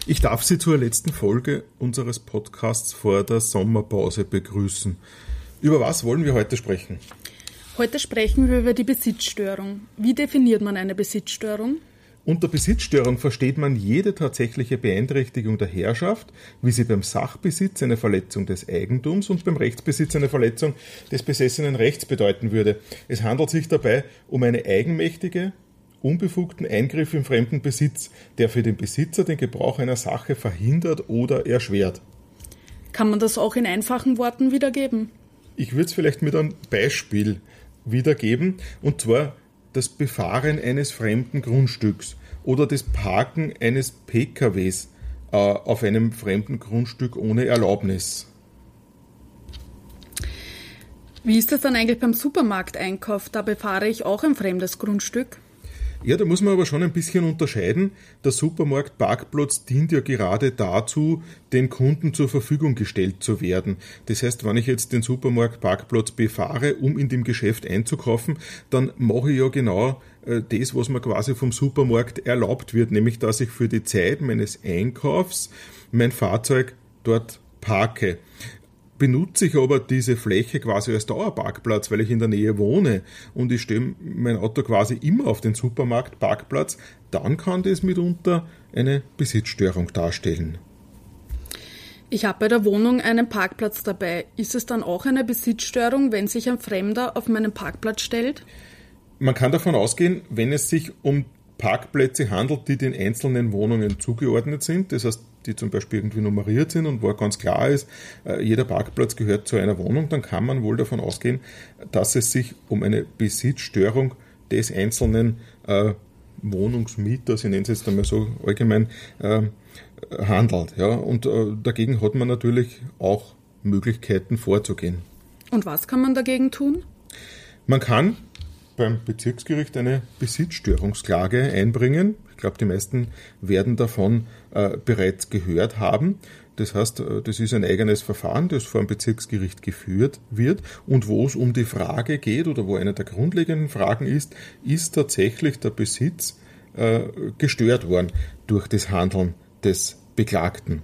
Ich darf Sie zur letzten Folge unseres Podcasts vor der Sommerpause begrüßen. Über was wollen wir heute sprechen? Heute sprechen wir über die Besitzstörung. Wie definiert man eine Besitzstörung? Unter Besitzstörung versteht man jede tatsächliche Beeinträchtigung der Herrschaft, wie sie beim Sachbesitz eine Verletzung des Eigentums und beim Rechtsbesitz eine Verletzung des besessenen Rechts bedeuten würde. Es handelt sich dabei um einen eigenmächtigen, unbefugten Eingriff in fremden Besitz, der für den Besitzer den Gebrauch einer Sache verhindert oder erschwert. Kann man das auch in einfachen Worten wiedergeben? Ich würde es vielleicht mit einem Beispiel wiedergeben, und zwar das Befahren eines fremden Grundstücks oder das Parken eines PKWs auf einem fremden Grundstück ohne Erlaubnis. Wie ist das dann eigentlich beim Supermarkteinkauf? Da befahre ich auch ein fremdes Grundstück. Ja, da muss man aber schon ein bisschen unterscheiden. Der Supermarktparkplatz dient ja gerade dazu, den Kunden zur Verfügung gestellt zu werden. Das heißt, wenn ich jetzt den Supermarktparkplatz befahre, um in dem Geschäft einzukaufen, dann mache ich ja genau das, was mir quasi vom Supermarkt erlaubt wird, nämlich dass ich für die Zeit meines Einkaufs mein Fahrzeug dort parke. Benutze ich aber diese Fläche quasi als Dauerparkplatz, weil ich in der Nähe wohne und ich stelle mein Auto quasi immer auf den Supermarktparkplatz, dann kann das mitunter eine Besitzstörung darstellen. Ich habe bei der Wohnung einen Parkplatz dabei. Ist es dann auch eine Besitzstörung, wenn sich ein Fremder auf meinen Parkplatz stellt? Man kann davon ausgehen, wenn es sich um Parkplätze handelt, die den einzelnen Wohnungen zugeordnet sind, das heißt, die zum Beispiel irgendwie nummeriert sind und wo ganz klar ist, jeder Parkplatz gehört zu einer Wohnung, dann kann man wohl davon ausgehen, dass es sich um eine Besitzstörung des einzelnen Wohnungsmieters, ich nenne es jetzt einmal so allgemein, handelt. Ja? Und dagegen hat man natürlich auch Möglichkeiten vorzugehen. Und was kann man dagegen tun? Man kann beim Bezirksgericht eine Besitzstörungsklage einbringen. Ich glaube, die meisten werden davon bereits gehört haben. Das heißt, das ist ein eigenes Verfahren, das vor dem Bezirksgericht geführt wird und wo es um die Frage geht oder wo eine der grundlegenden Fragen ist tatsächlich der Besitz gestört worden durch das Handeln des Beklagten.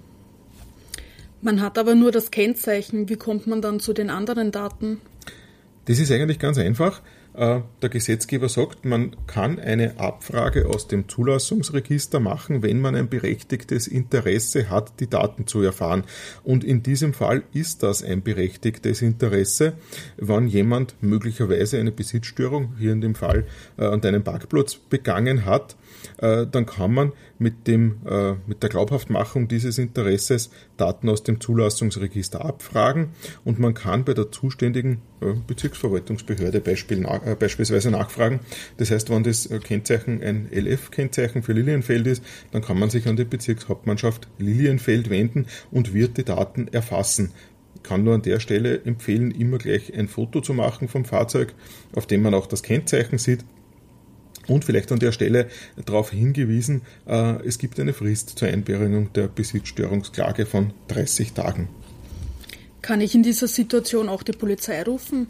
Man hat aber nur das Kennzeichen. Wie kommt man dann zu den anderen Daten? Das ist eigentlich ganz einfach. Der Gesetzgeber sagt, man kann eine Abfrage aus dem Zulassungsregister machen, wenn man ein berechtigtes Interesse hat, die Daten zu erfahren. Und in diesem Fall ist das ein berechtigtes Interesse, wenn jemand möglicherweise eine Besitzstörung, hier in dem Fall an deinem Parkplatz, begangen hat, dann kann man mit der Glaubhaftmachung dieses Interesses Daten aus dem Zulassungsregister abfragen und man kann bei der zuständigen Bezirksverwaltungsbehörde beispielsweise nachfragen. Das heißt, wenn das Kennzeichen ein LF-Kennzeichen für Lilienfeld ist, dann kann man sich an die Bezirkshauptmannschaft Lilienfeld wenden und wird die Daten erfassen. Ich kann nur an der Stelle empfehlen, immer gleich ein Foto zu machen vom Fahrzeug, auf dem man auch das Kennzeichen sieht. Und vielleicht an der Stelle darauf hingewiesen, es gibt eine Frist zur Einbringung der Besitzstörungsklage von 30 Tagen. Kann ich in dieser Situation auch die Polizei rufen?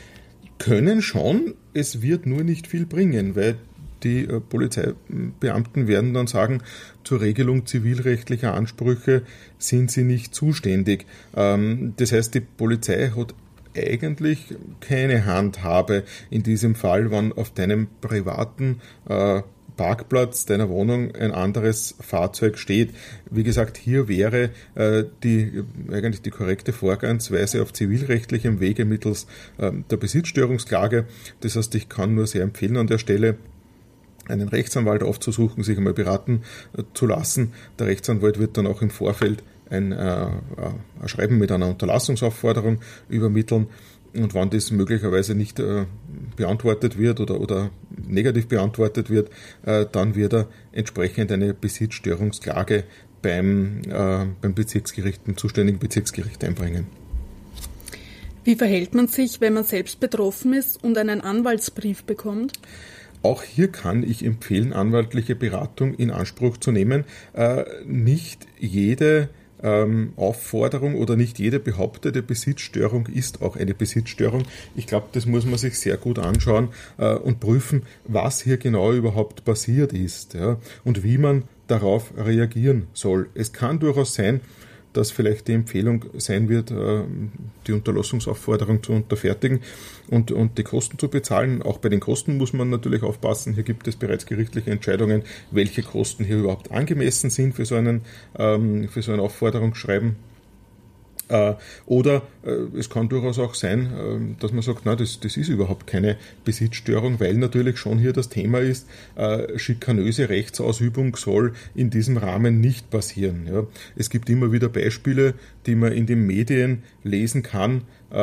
Können schon, es wird nur nicht viel bringen, weil die Polizeibeamten werden dann sagen, zur Regelung zivilrechtlicher Ansprüche sind sie nicht zuständig. Das heißt, die Polizei hat eigentlich keine Handhabe in diesem Fall, wenn auf deinem privaten Parkplatz deiner Wohnung ein anderes Fahrzeug steht. Wie gesagt, hier wäre eigentlich die korrekte Vorgehensweise auf zivilrechtlichem Wege mittels der Besitzstörungsklage. Das heißt, ich kann nur sehr empfehlen an der Stelle, einen Rechtsanwalt aufzusuchen, sich einmal beraten zu lassen. Der Rechtsanwalt wird dann auch im Vorfeld ein Schreiben mit einer Unterlassungsaufforderung übermitteln und wenn das möglicherweise nicht beantwortet wird oder negativ beantwortet wird, dann wird er entsprechend eine Besitzstörungsklage beim Bezirksgericht, beim zuständigen Bezirksgericht einbringen. Wie verhält man sich, wenn man selbst betroffen ist und einen Anwaltsbrief bekommt? Auch hier kann ich empfehlen, anwaltliche Beratung in Anspruch zu nehmen. Nicht jede Aufforderung oder nicht jede behauptete Besitzstörung ist auch eine Besitzstörung. Ich glaube, das muss man sich sehr gut anschauen und prüfen, was hier genau überhaupt passiert ist, ja, und wie man darauf reagieren soll. Es kann durchaus sein, dass vielleicht die Empfehlung sein wird, die Unterlassungsaufforderung zu unterfertigen und die Kosten zu bezahlen. Auch bei den Kosten muss man natürlich aufpassen. Hier gibt es bereits gerichtliche Entscheidungen, welche Kosten hier überhaupt angemessen sind für so ein Aufforderungsschreiben. Oder es kann durchaus auch sein, dass man sagt, na, das ist überhaupt keine Besitzstörung, weil natürlich schon hier das Thema ist, schikanöse Rechtsausübung soll in diesem Rahmen nicht passieren. Ja. Es gibt immer wieder Beispiele, die man in den Medien lesen kann,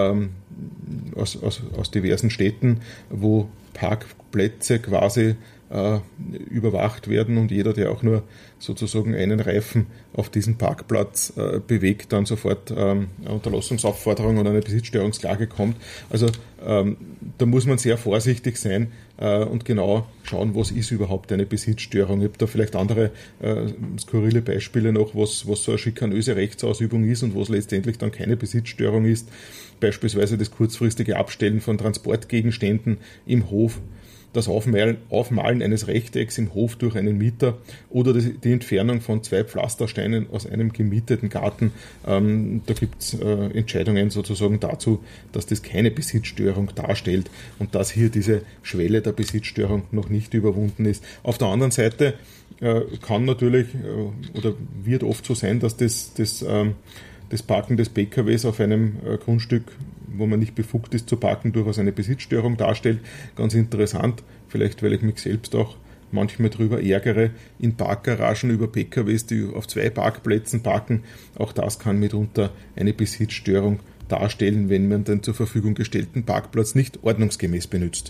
aus diversen Städten, wo Parkplätze quasi überwacht werden und jeder, der auch nur sozusagen einen Reifen auf diesen Parkplatz bewegt, dann sofort eine Unterlassungsaufforderung und eine Besitzstörungsklage kommt. Also da muss man sehr vorsichtig sein und genau schauen, was ist überhaupt eine Besitzstörung. Ich habe da vielleicht andere skurrile Beispiele noch, was so eine schikanöse Rechtsausübung ist und was letztendlich dann keine Besitzstörung ist. Beispielsweise das kurzfristige Abstellen von Transportgegenständen im Hof, das Aufmalen eines Rechtecks im Hof durch einen Mieter oder die Entfernung von 2 Pflastersteinen aus einem gemieteten Garten. Da gibt es Entscheidungen sozusagen dazu, dass das keine Besitzstörung darstellt und dass hier diese Schwelle der Besitzstörung noch nicht überwunden ist. Auf der anderen Seite kann natürlich oder wird oft so sein, dass das Parken des PKWs auf einem Grundstück, wo man nicht befugt ist zu parken, durchaus eine Besitzstörung darstellt. Ganz interessant, vielleicht weil ich mich selbst auch manchmal darüber ärgere, in Parkgaragen über PKWs, die auf 2 Parkplätzen parken. Auch das kann mitunter eine Besitzstörung darstellen, wenn man den zur Verfügung gestellten Parkplatz nicht ordnungsgemäß benutzt.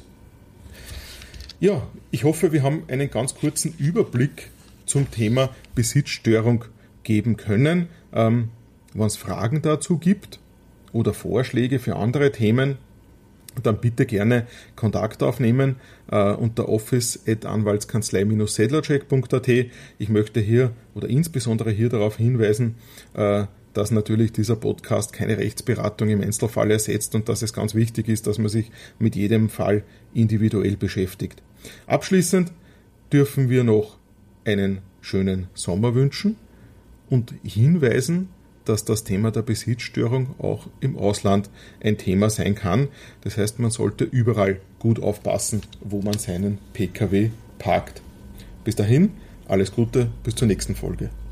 Ja, ich hoffe, wir haben einen ganz kurzen Überblick zum Thema Besitzstörung geben können. Wenn es Fragen dazu gibt oder Vorschläge für andere Themen, dann bitte gerne Kontakt aufnehmen unter office@anwaltskanzlei-sedlacek.at. Ich möchte hier oder insbesondere hier darauf hinweisen, dass natürlich dieser Podcast keine Rechtsberatung im Einzelfall ersetzt und dass es ganz wichtig ist, dass man sich mit jedem Fall individuell beschäftigt. Abschließend dürfen wir noch einen schönen Sommer wünschen und hinweisen, dass das Thema der Besitzstörung auch im Ausland ein Thema sein kann. Das heißt, man sollte überall gut aufpassen, wo man seinen PKW parkt. Bis dahin, alles Gute, bis zur nächsten Folge.